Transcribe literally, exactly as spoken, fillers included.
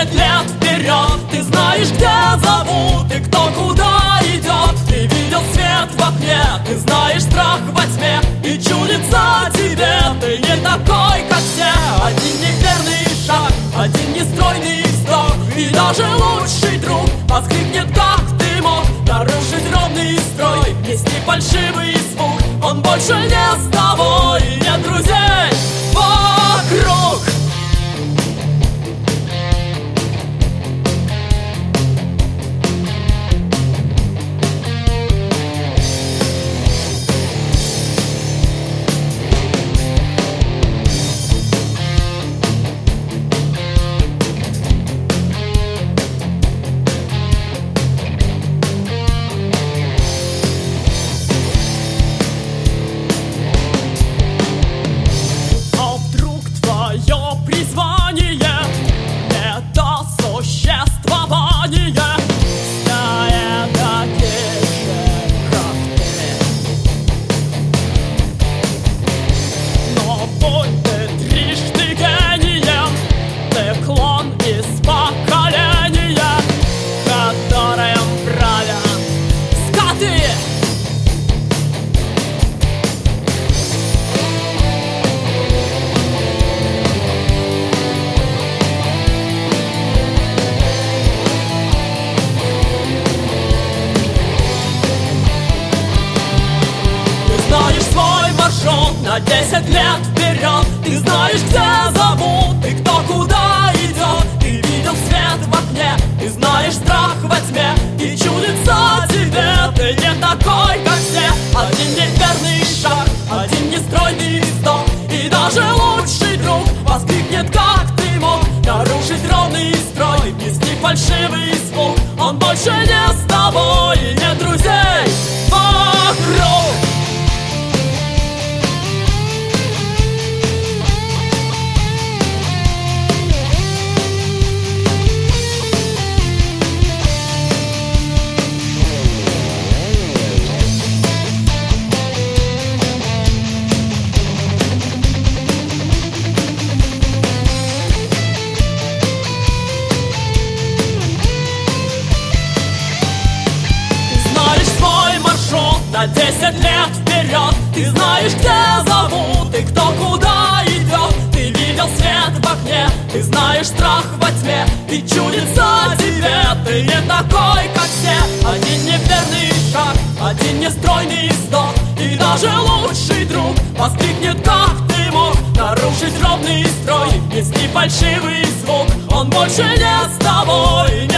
десять лет вперед. Ты знаешь, где зовут и кто куда идет. Ты видел свет в окне, ты знаешь страх во тьме, и чудится тебе, ты не такой, как все. Один неверный шаг, один нестройный вздох, и даже лучший друг воскликнет: как ты мог нарушить ровный строй, нести фальшивый звук. Он больше не с тобой, и нет друзей вокруг. На десять лет вперед. Ты знаешь, где зовут и кто куда идет. Ты видел свет в окне, ты знаешь страх во тьме, и чудится тебе, ты не такой, как все. Один неверный шаг, один нестройный вздох, и даже лучший друг воскликнет: как ты мог нарушить ровный строй, нести фальшивый звук. Он больше не с тобой, и нет друзей вокруг. На десять лет вперед. Ты знаешь, где зовут и кто куда идет. Ты видел свет в окне, ты знаешь страх во тьме, и чудится тебе, ты не такой, как все. Один неверный шаг, один нестройный вздох, и даже лучший друг воскликнет: как ты мог нарушить ровный строй, нести фальшивый звук. Он больше не с тобой.